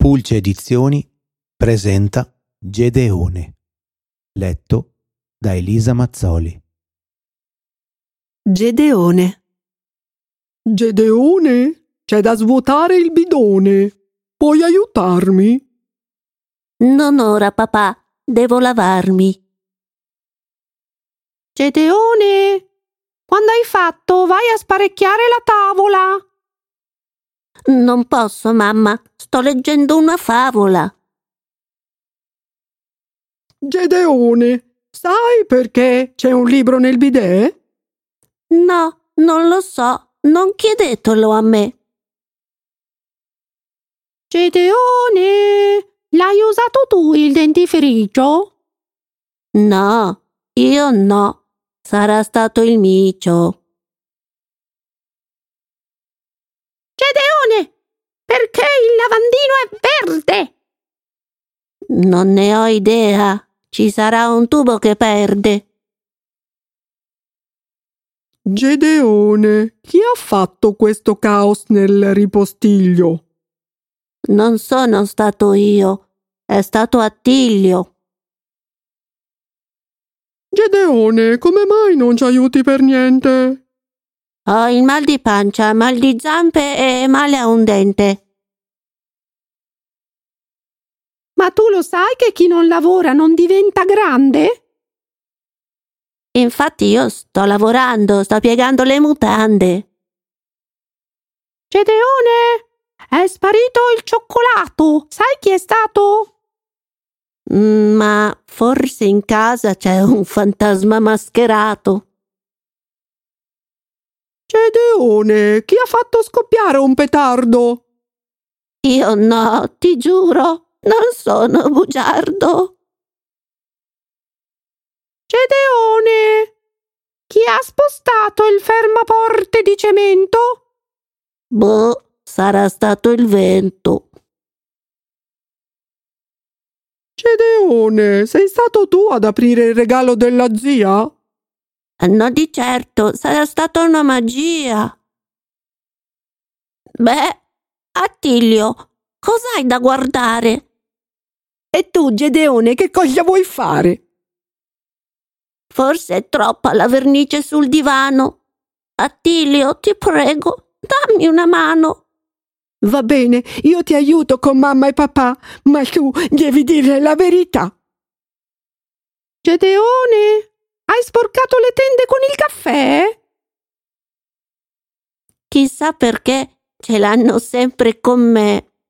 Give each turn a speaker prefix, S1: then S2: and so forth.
S1: Pulce Edizioni presenta Gedeone, letto da Elisa Mazzoli.
S2: Gedeone.
S3: Gedeone, c'è da svuotare il bidone. Puoi aiutarmi?
S4: Non ora, papà, devo lavarmi.
S2: Gedeone, quando hai fatto, vai a sparecchiare la tavola.
S4: Non posso, mamma, sto leggendo una favola.
S3: Gedeone, sai perché c'è un libro nel bidet?
S4: No, non lo so, non chiedetelo a me.
S2: Gedeone, l'hai usato tu il dentifricio?
S4: No, io no, sarà stato il micio.
S2: Gedeone, perché il lavandino è verde?
S4: Non ne ho idea, ci sarà un tubo che perde.
S3: Gedeone, chi ha fatto questo caos nel ripostiglio?
S4: Non sono stato io, è stato Attilio.
S3: Gedeone, come mai non ci aiuti per niente?
S4: Ho il mal di pancia, mal di zampe e male a un dente.
S2: Ma tu lo sai che chi non lavora non diventa grande?
S4: Infatti io sto lavorando, sto piegando le mutande.
S2: Gedeone, è sparito il cioccolato. Sai chi è stato?
S4: Ma forse in casa c'è un fantasma mascherato.
S3: Gedeone, chi ha fatto scoppiare un petardo?
S4: Io no, ti giuro, non sono bugiardo.
S2: Gedeone, chi ha spostato il fermaporte di cemento?
S4: Boh, sarà stato il vento.
S3: Gedeone, sei stato tu ad aprire il regalo della zia?
S4: No, di certo, sarà stata una magia. Beh, Attilio, cos'hai da guardare?
S3: E tu, Gedeone, che cosa vuoi fare?
S4: Forse è troppa la vernice sul divano. Attilio, ti prego, dammi una mano.
S3: Va bene, io ti aiuto con mamma e papà, ma tu devi dire la verità.
S2: Gedeone, hai sporcato le tende con il caffè?
S4: Chissà perché ce l'hanno sempre con me.